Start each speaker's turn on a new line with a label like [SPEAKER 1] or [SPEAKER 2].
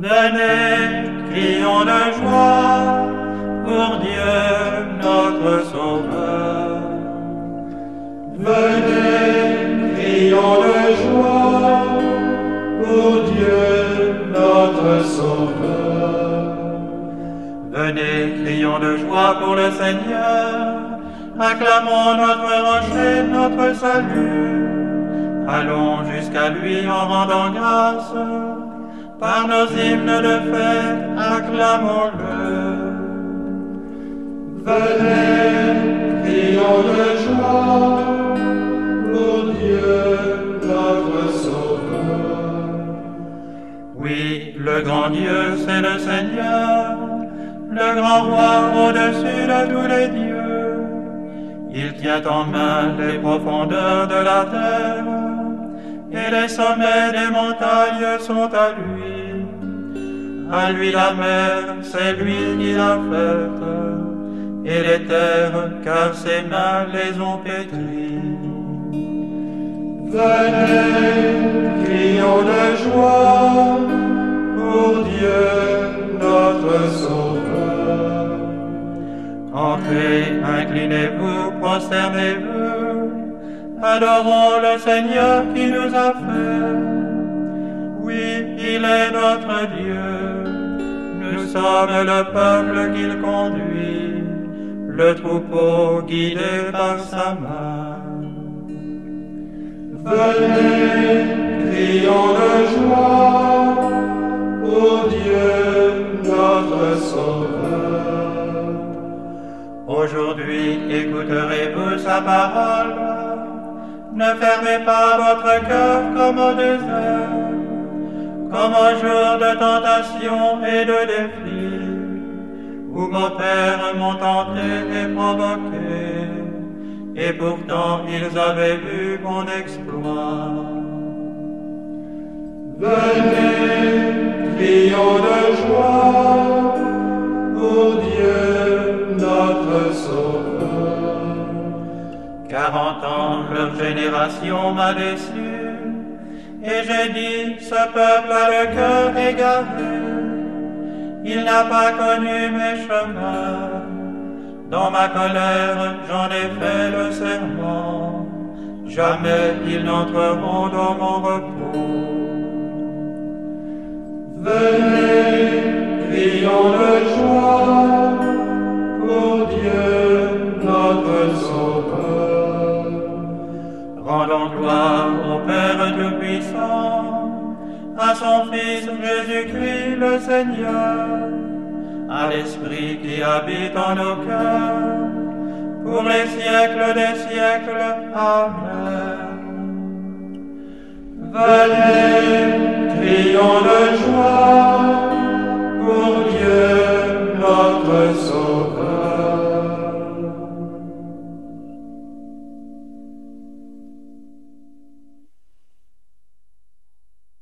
[SPEAKER 1] Venez, crions de joie pour Dieu notre Sauveur. Venez, crions de joie pour Dieu notre Sauveur. Venez, crions de joie pour le Seigneur. Acclamons notre rocher, notre salut. Allons jusqu'à lui en rendant grâce. Par nos hymnes de fête, acclamons-le. Venez, crions de joie pour Dieu notre Sauveur. Oui, le grand Dieu, c'est le Seigneur, le grand roi au-dessus de tous les dieux. Il tient en main les profondeurs de la terre, et les sommets des montagnes sont à lui. À lui la mer, c'est lui qui l'a faite, et les terres, car ses mains les ont pétries. Venez, crions de joie pour Dieu notre Sauveur. Entrez, inclinez-vous, prosternez-vous, adorons le Seigneur qui nous a fait. Oui, il est notre Dieu, nous sommes le peuple qu'il conduit, le troupeau guidé par sa main. Venez, crions de joie pour Dieu notre Sauveur. Aujourd'hui, écouterez-vous sa parole, ne fermez pas votre cœur comme au désert, comme au jour de tentation et de défi, où vos pères m'ont tenté et provoqué, et pourtant ils avaient vu mon exploit. Venez, crions de joie pour Dieu notre Sauveur. 40 ans, leur génération m'a déçu, et j'ai dit, ce peuple a le cœur égaré. Il n'a pas connu mes chemins. Dans ma colère, j'en ai fait le serment. Jamais ils n'entreront dans mon repos. Venez, crions de joie pour Dieu notre Sauveur. Rendons gloire au Père Tout-Puissant, à son Fils Jésus-Christ le Seigneur, à l'Esprit qui habite en nos cœurs, pour les siècles des siècles. Amen. Venez,